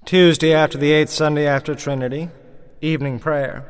Tuesday after the 8th Sunday after Trinity, evening prayer.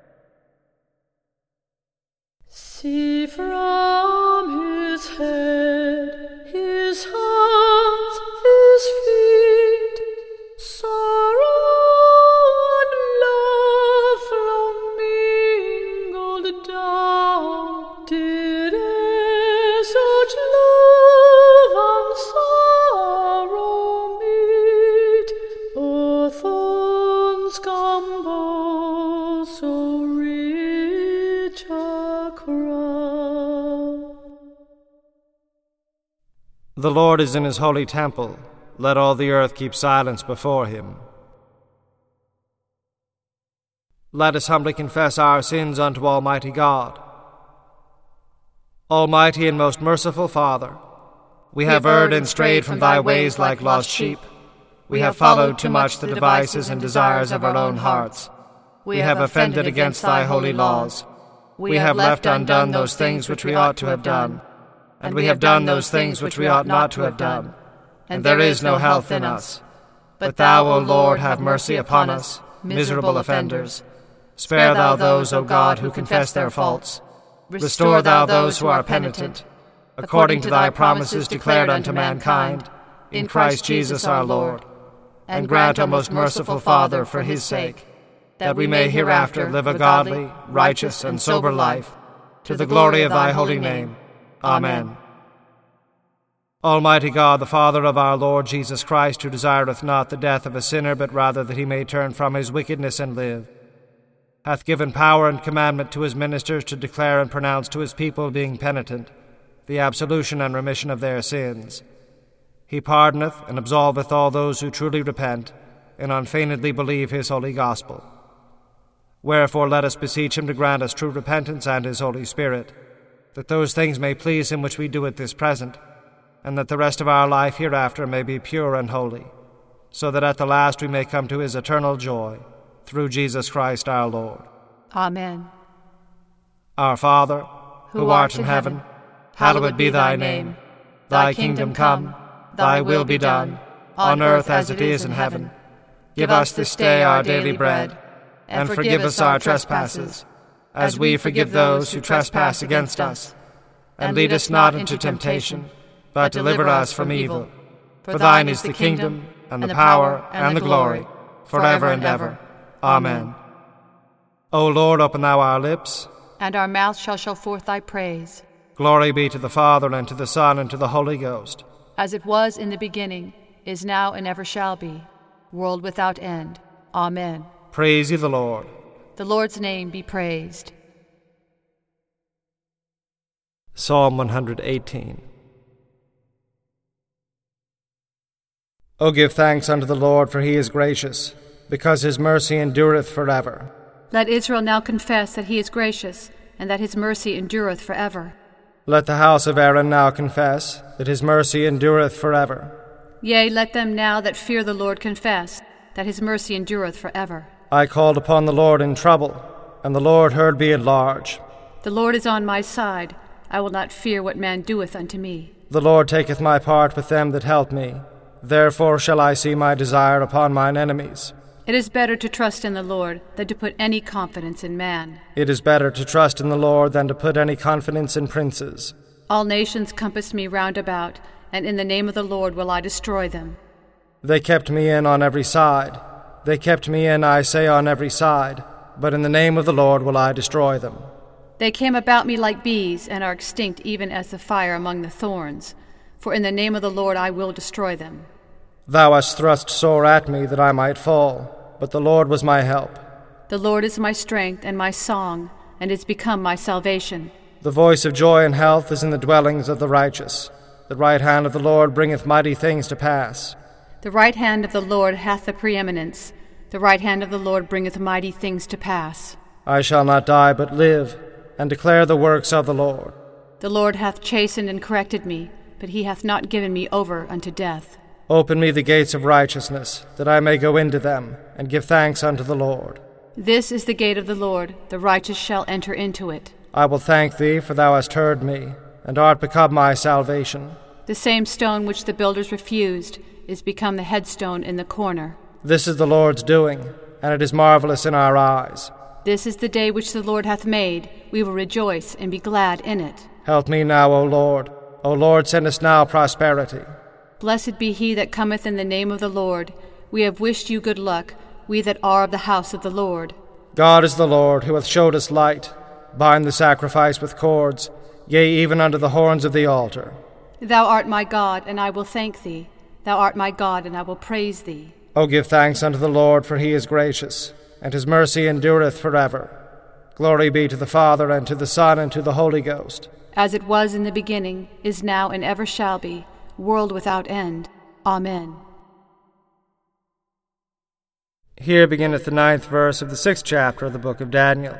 See from his head, his hands, his feet, sorrow and love flow mingled down. Did such love and sorrow meet, thorns compose so rich a crown. The Lord is in his holy temple. Let all the earth keep silence before him. Let us humbly confess our sins unto Almighty God. Almighty and most merciful Father, we have erred and strayed from thy ways like lost sheep. We have followed too much the devices and desires of our own hearts. We have offended against thy holy laws. We have left undone those things which we ought to have done, and we have done those things which we ought not to have done. And there is no health in us. But thou, O Lord, have mercy upon us, miserable offenders. Spare thou those, O God, who confess their faults. Restore thou those who are penitent, according to thy promises declared unto mankind, in Christ Jesus our Lord. And grant, O most merciful Father, for his sake, that we may hereafter live a godly, righteous, and sober life, to the glory of thy holy name. Amen. Almighty God, the Father of our Lord Jesus Christ, who desireth not the death of a sinner, but rather that he may turn from his wickedness and live, hath given power and commandment to his ministers to declare and pronounce to his people, being penitent, the absolution and remission of their sins. He pardoneth and absolveth all those who truly repent, and unfeignedly believe his holy gospel. Wherefore let us beseech him to grant us true repentance and his Holy Spirit, that those things may please him which we do at this present, and that the rest of our life hereafter may be pure and holy, so that at the last we may come to his eternal joy, through Jesus Christ our Lord. Amen. Our Father, who art in heaven, hallowed be thy name. Thy kingdom come, thy will be done, on earth as it is in heaven. Give us this day our daily bread, and forgive us our trespasses, as we forgive those who trespass against us. And lead us not into temptation, but deliver us from evil. For thine is the kingdom, and the power, and the glory, forever and ever. Amen. O Lord, open thou our lips, and our mouth shall show forth thy praise. Glory be to the Father, and to the Son, and to the Holy Ghost. As it was in the beginning, is now, and ever shall be, world without end. Amen. Praise ye the Lord. The Lord's name be praised. Psalm 118. O give thanks unto the Lord, for he is gracious, because his mercy endureth forever. Let Israel now confess that he is gracious, and that his mercy endureth forever. Let the house of Aaron now confess that his mercy endureth forever. Yea, let them now that fear the Lord confess that his mercy endureth forever. I called upon the Lord in trouble, and the Lord heard me at large. The Lord is on my side. I will not fear what man doeth unto me. The Lord taketh my part with them that help me. Therefore shall I see my desire upon mine enemies. It is better to trust in the Lord than to put any confidence in man. It is better to trust in the Lord than to put any confidence in princes. All nations compass me round about, and in the name of the Lord will I destroy them. They kept me in on every side. They kept me in, I say, on every side. But in the name of the Lord will I destroy them. They came about me like bees, and are extinct even as the fire among the thorns. For in the name of the Lord I will destroy them. Thou hast thrust sore at me that I might fall, but the Lord was my help. The Lord is my strength and my song, and is become my salvation. The voice of joy and health is in the dwellings of the righteous. The right hand of the Lord bringeth mighty things to pass. The right hand of the Lord hath the preeminence. The right hand of the Lord bringeth mighty things to pass. I shall not die but live, and declare the works of the Lord. The Lord hath chastened and corrected me, but he hath not given me over unto death. Open me the gates of righteousness, that I may go into them, and give thanks unto the Lord. This is the gate of the Lord, the righteous shall enter into it. I will thank thee, for thou hast heard me, and art become my salvation. The same stone which the builders refused is become the headstone in the corner. This is the Lord's doing, and it is marvelous in our eyes. This is the day which the Lord hath made. We will rejoice and be glad in it. Help me now, O Lord. O Lord, send us now prosperity. Blessed be he that cometh in the name of the Lord. We have wished you good luck, we that are of the house of the Lord. God is the Lord, who hath showed us light. Bind the sacrifice with cords, yea, even unto the horns of the altar. Thou art my God, and I will thank thee. Thou art my God, and I will praise thee. O give thanks unto the Lord, for he is gracious, and his mercy endureth forever. Glory be to the Father, and to the Son, and to the Holy Ghost. As it was in the beginning, is now, and ever shall be, world without end. Amen. Here beginneth the 9th verse of the 6th chapter of the book of Daniel.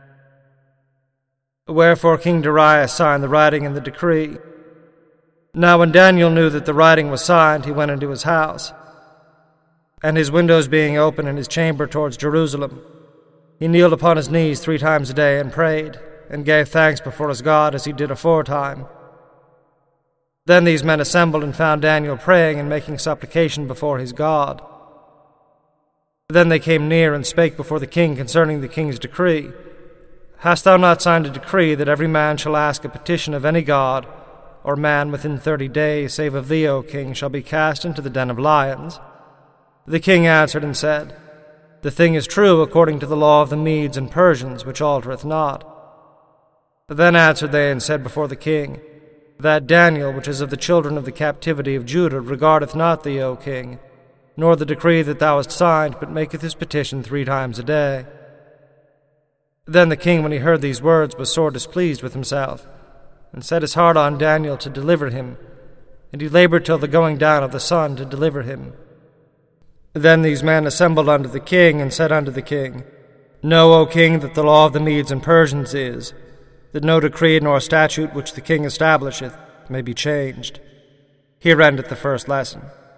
Wherefore King Darius signed the writing and the decree. Now when Daniel knew that the writing was signed, he went into his house. And his windows being open in his chamber towards Jerusalem, he kneeled upon his knees 3 times a day and prayed, and gave thanks before his God as he did aforetime. Then these men assembled and found Daniel praying and making supplication before his God. Then they came near and spake before the king concerning the king's decree. Hast thou not signed a decree that every man shall ask a petition of any god or man within 30 days, save of thee, O king, shall be cast into the den of lions? The king answered and said, The thing is true according to the law of the Medes and Persians, which altereth not. Then answered they and said before the king, That Daniel, which is of the children of the captivity of Judah, regardeth not thee, O king, nor the decree that thou hast signed, but maketh his petition 3 times a day. Then the king, when he heard these words, was sore displeased with himself, and set his heart on Daniel to deliver him, and he labored till the going down of the sun to deliver him. Then these men assembled unto the king, and said unto the king, Know, O king, that the law of the Medes and Persians is, that no decree nor statute which the king establisheth may be changed. Here endeth the first lesson.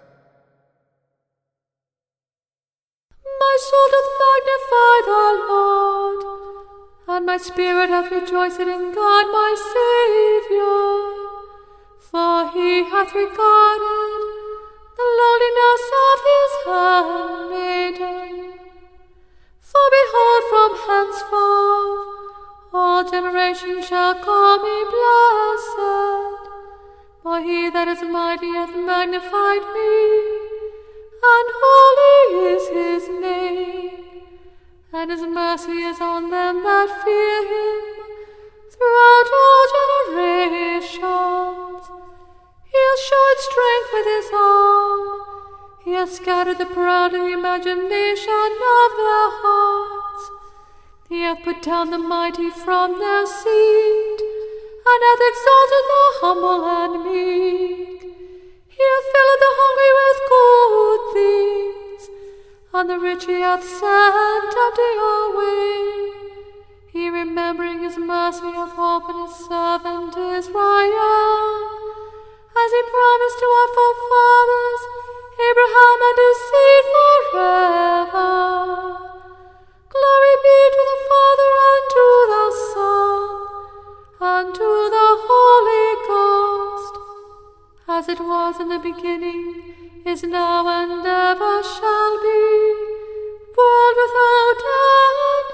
My soul doth magnify the Lord, and my spirit hath rejoiced in God my Saviour. For he hath regarded the lowliness of his handmaiden. For behold, from henceforth all generations shall call me blessed. For he that is mighty hath magnified me, and holy is his name, and his mercy is on them that fear him throughout all generations. He has showed strength with his arm. He has scattered the proud in the imagination of their hearts. He hath put down the mighty from their seat, and hath exalted the humble and meek. He hath filled the hungry with good things, and the rich he hath sent empty away. He, remembering his mercy, hath opened his servant Israel, as he promised to our forefathers, Abraham and his seed forever. Glory be to the Father, and to the Son, and to the Holy Ghost, as it was in the beginning, is now, and ever shall be, world without end.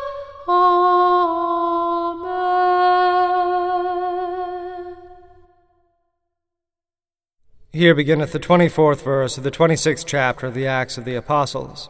Amen. Here beginneth the 24th verse of the 26th chapter of the Acts of the Apostles.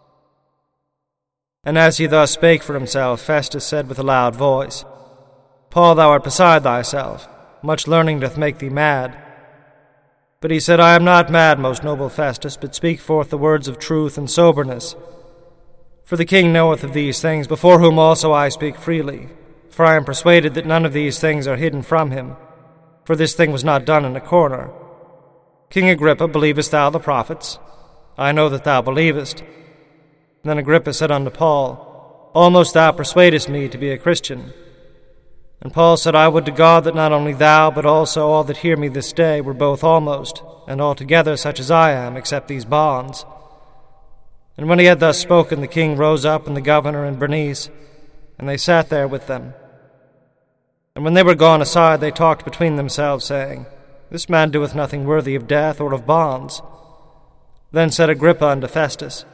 And as he thus spake for himself, Festus said with a loud voice, Paul, thou art beside thyself. Much learning doth make thee mad. But he said, I am not mad, most noble Festus, but speak forth the words of truth and soberness. For the king knoweth of these things, before whom also I speak freely. For I am persuaded that none of these things are hidden from him, for this thing was not done in a corner. King Agrippa, believest thou the prophets? I know that thou believest. Then Agrippa said unto Paul, Almost thou persuadest me to be a Christian. And Paul said, I would to God that not only thou, but also all that hear me this day, were both almost, and altogether such as I am, except these bonds. And when he had thus spoken, the king rose up, and the governor, and Bernice, and they sat there with them. And when they were gone aside, they talked between themselves, saying, This man doeth nothing worthy of death or of bonds. Then said Agrippa unto Festus,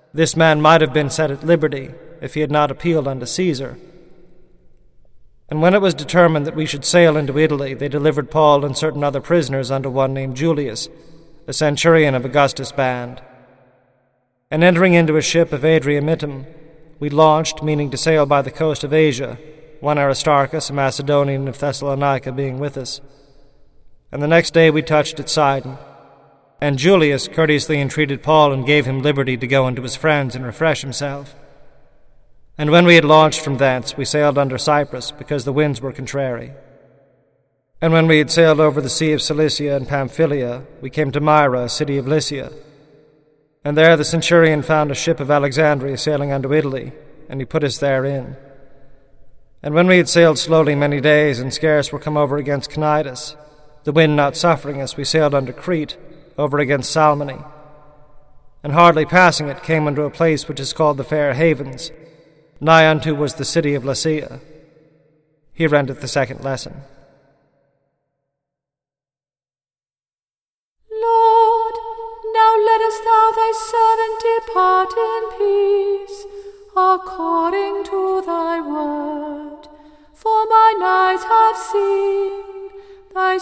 This man might have been set at liberty if he had not appealed unto Caesar. And when it was determined that we should sail into Italy, they delivered Paul and certain other prisoners unto one named Julius, a centurion of Augustus' band. And entering into a ship of Adriamitum, we launched, meaning to sail by the coast of Asia, one Aristarchus, a Macedonian of Thessalonica, being with us. And the next day we touched at Sidon. And Julius courteously entreated Paul and gave him liberty to go unto his friends and refresh himself. And when we had launched from thence, we sailed under Cyprus, because the winds were contrary. And when we had sailed over the sea of Cilicia and Pamphylia, we came to Myra, a city of Lycia. And there the centurion found a ship of Alexandria sailing unto Italy, and he put us therein. And when we had sailed slowly many days, and scarce were come over against Cnidus, the wind not suffering us, we sailed unto Crete, over against Salmone. And hardly passing it, came unto a place which is called the Fair Havens, nigh unto was the city of Lasea. Here endeth the second lesson. Lord, now lettest thou thy servant depart in peace, according to thy word. For mine eyes have seen thy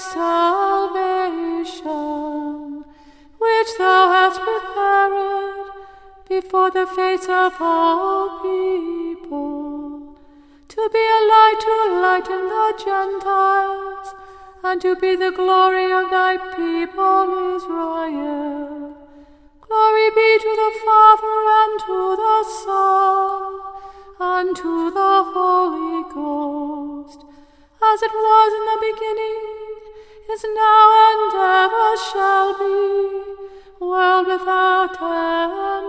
salvation, which thou hast prepared before the face of all people, to be a light to lighten the Gentiles, and to be the glory of thy people Israel. Glory be to the Father, and to the Son, and to the Holy Ghost, as it was in the beginning, is now, and ever shall be, world without end.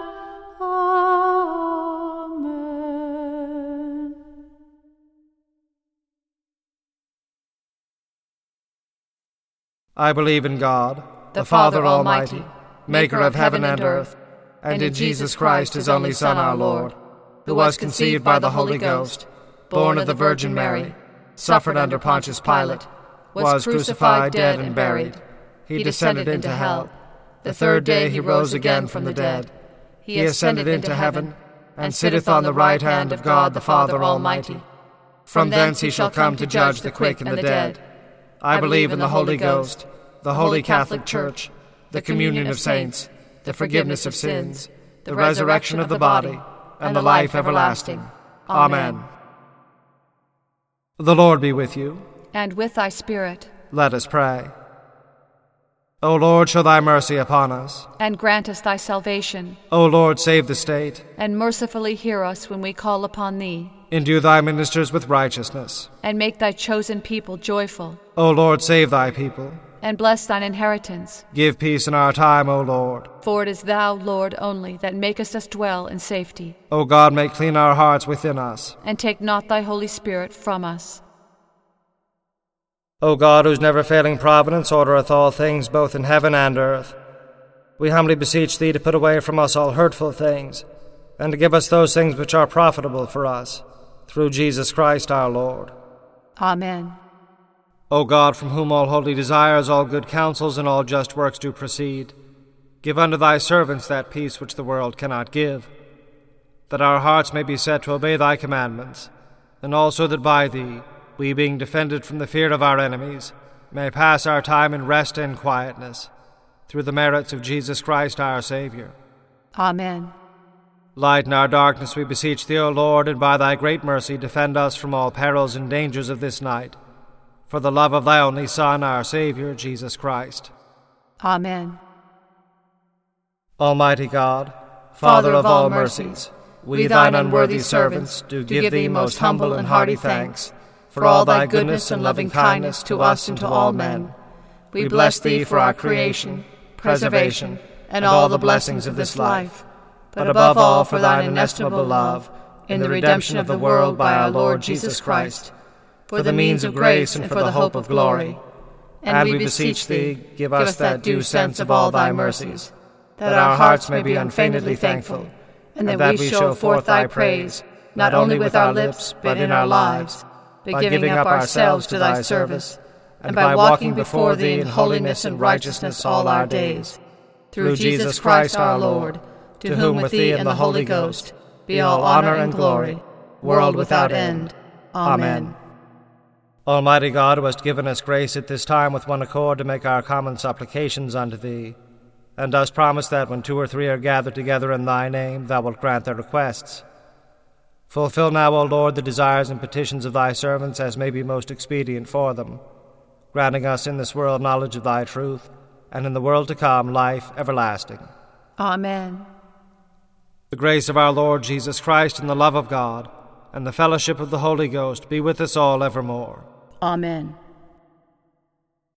Amen. I believe in God, the Father Almighty, maker of heaven and earth, and in Jesus Christ, his only Son, our Lord, who was conceived by the Holy Ghost, born of the Virgin Mary, suffered under Pontius Pilate, was crucified, dead, and buried. He descended into hell. The third day he rose again from the dead. He ascended into heaven, and sitteth on the right hand of God the Father Almighty. From thence he shall come to judge the quick and the dead. I believe in the Holy Ghost, the Holy Catholic Church, the communion of saints, the forgiveness of sins, the resurrection of the body, and the life everlasting. Amen. The Lord be with you. And with thy spirit. Let us pray. O Lord, show thy mercy upon us. And grant us thy salvation. O Lord, save the state. And mercifully hear us when we call upon thee. Endue thy ministers with righteousness. And make thy chosen people joyful. O Lord, save thy people. And bless thine inheritance. Give peace in our time, O Lord. For it is thou, Lord, only, that makest us dwell in safety. O God, make clean our hearts within us. And take not thy Holy Spirit from us. O God, whose never-failing providence ordereth all things both in heaven and earth, we humbly beseech thee to put away from us all hurtful things, and to give us those things which are profitable for us, through Jesus Christ our Lord. Amen. O God, from whom all holy desires, all good counsels, and all just works do proceed, give unto thy servants that peace which the world cannot give, that our hearts may be set to obey thy commandments, and also that by thee, we, being defended from the fear of our enemies, may pass our time in rest and quietness, through the merits of Jesus Christ our Savior. Amen. Lighten our darkness, we beseech thee, O Lord, and by thy great mercy defend us from all perils and dangers of this night, for the love of thy only Son, our Savior, Jesus Christ. Amen. Almighty God, Father of all mercies, we thine unworthy servants do give thee most humble and hearty thanks for all thy goodness and loving kindness to us and to all men. We bless thee for our creation, preservation, and all the blessings of this life, but above all for thine inestimable love in the redemption of the world by our Lord Jesus Christ, for the means of grace and for the hope of glory. And we beseech thee, give us that due sense of all thy mercies, that our hearts may be unfeignedly thankful, and that we show forth thy praise, not only with our lips, but in our lives, by giving up ourselves to thy service, and by walking before thee in holiness and righteousness all our days. Through Jesus Christ our Lord, to whom with thee and the Holy Ghost be all honor and glory, world without end. Amen. Almighty God, who hast given us grace at this time with one accord to make our common supplications unto thee, and dost promise that when 2 or 3 are gathered together in thy name, thou wilt grant their requests. Fulfill now, O Lord, the desires and petitions of thy servants as may be most expedient for them, granting us in this world knowledge of thy truth, and in the world to come life everlasting. Amen. The grace of our Lord Jesus Christ, and the love of God, and the fellowship of the Holy Ghost be with us all evermore. Amen.